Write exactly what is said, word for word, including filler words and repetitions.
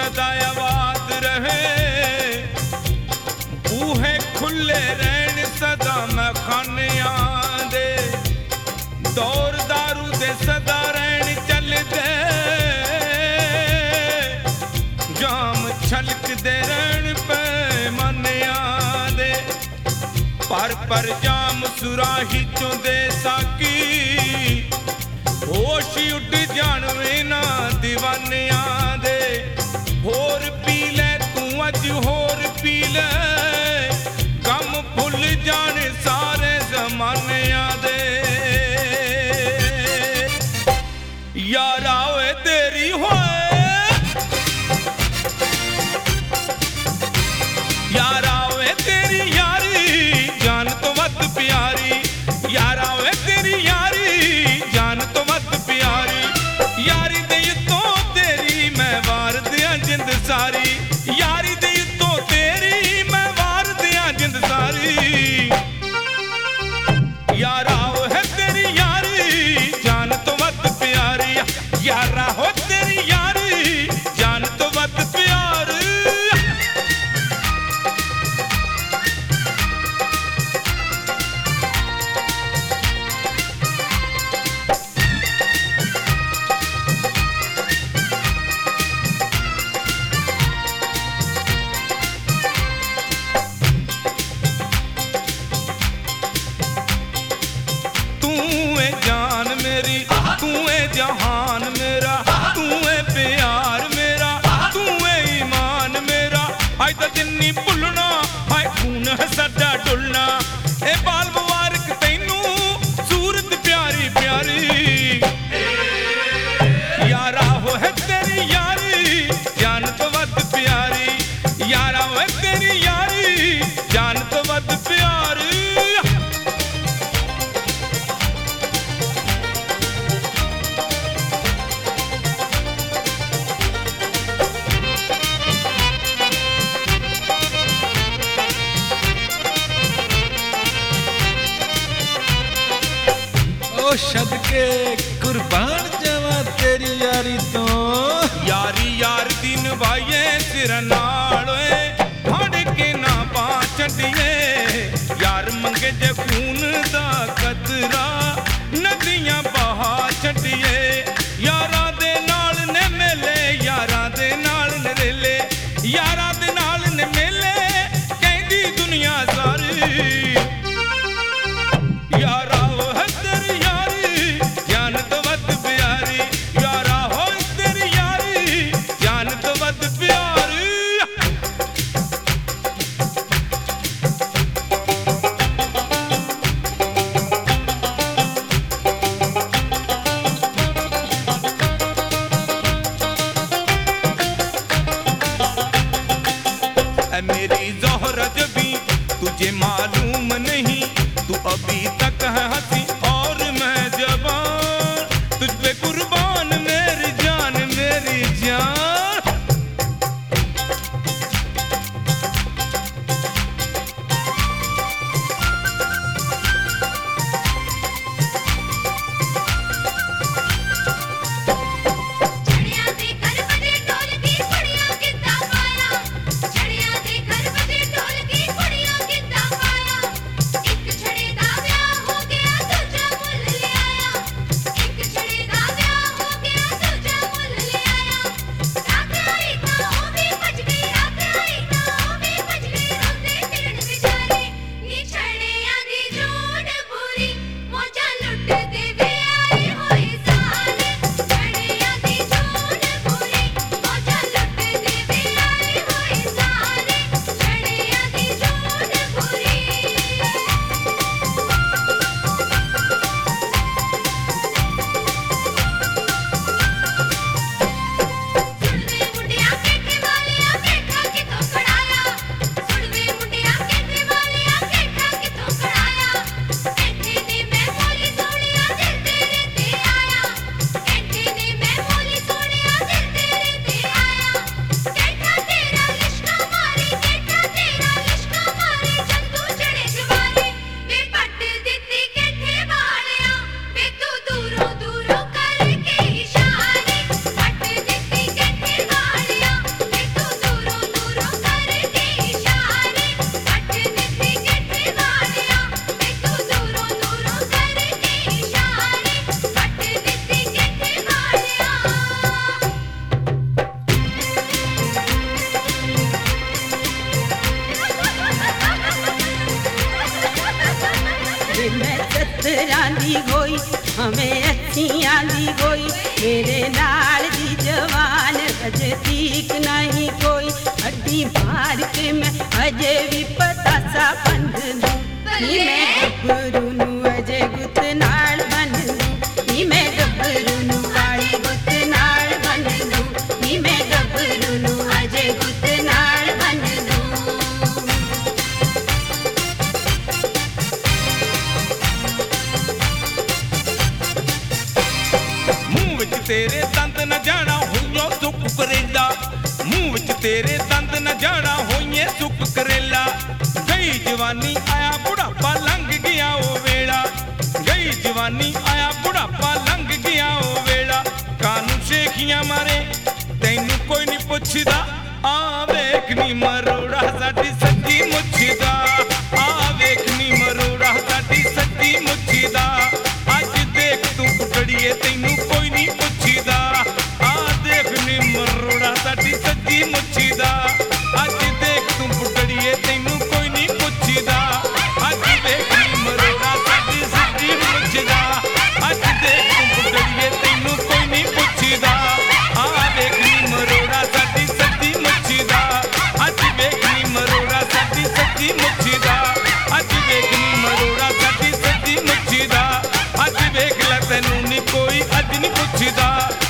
सदा आबाद रहे, बूहे खुले रहन सदा मैं खानिया दे, दौर दारू दे सदा रहन चलदे, जाम छलक दे रहन पैमानिया दे, पर पर जाम सुराही चों दे साकी, होश उड़ जानवे ना दीवानिया दे, होर पी ले तू अज होर पी ले, गम भुल जाने सारे जमानिया दे, यारा ओए तेरी होए, यारा ओए तेरी यारी जान तो मत प्यारी, यारा ओए तेरी यारी जान तो मत प्यारी, यारी दे तो तेरी मैं वार दिया जिंद सारी, यारी दे तो तेरी मैं वार दिया जिंद सारी, यारा ओ है तेरी यारी जान तो मत प्यारी, यारा हो तेरी यारी जान तो मत प्यारी। तू है जहान मेरा, तू है प्यार मेरा, तू है ईमान मेरा, आज तो दिन नहीं भुलना, हाय खून है साडा डुलना, ए बाल मुबारक तैनू सूरत प्यारी प्यारी, यारा हो है तेरी यारी जान तो वद प्यारी, यारा हो है तेरी यारी जान तो वद प्यारी। सदके कुर्बान जावा तेरी यारी तो, यारी यार दिन भाइये सिर नालोए फड़ के ना पा छड़िए, यार मंगे जे खून दा कतरा नदियां बहा छड़िए, यारा दे नाल ने मेले, यारा दे नाल ने रेले, यारा दे नाल ने मेले कहदी दुनिया सारी, यारा मेरी ज़ोहरत भी तुझे मालूम नहीं, तू अभी तक है हंसी और मैं जवान, तुझ पे कुर्बान मेरी जान मेरी जान। दी होई हमें अखियां दी होई मेरे नाल दी जवान अजे ठीक नहीं कोई हड्डी मार के मैं अजे भी पता सा बंध दूं नी मैं गभरू नू अजे गुत नाल बन दूं नी मैं गभरू नू काली गुत नाल बन दूं नी मैं गभरू नू अजे गुत नाल बन दूं मूंह विच तेरे दंद न जाना होइयो सुक करेला मूंह विच तेरे दंद न जाना होइए सुक करेला गई जवानी आया बुढ़ापा लंघ गया ओ वेला गई जवानी आया बुढ़ापा लंघ गया ओ वेला कानू शेखियां मारे तैनू कोई नहीं पुछदा आ वेख नी मरोड़ा साडी सच्ची मुछदा आ वेख नी मरोड़ा साडी सच्ची मुछदा अज देख तू पुटड़िए तैनू कोई नहीं पुछदा आ देख नी मरोड़ा साडी सच्ची मुछदा अज देख तू पुटड़िए तैनू कोई नहीं पुछदा अज देख नी मरोड़ा साडी सच्ची मुछदा अज देख तू पुटड़िए तैनू कोई नहीं पुछदा आ देख नी मरोड़ा साडी सच्ची मुछदा अज देख नी मरोड़ा साडी सच्ची मुछदा अज देख नी मरोड़ा साडी सच्ची मुछदा अज वेख लै तैनू नी कोई अज नहीं पुछदा।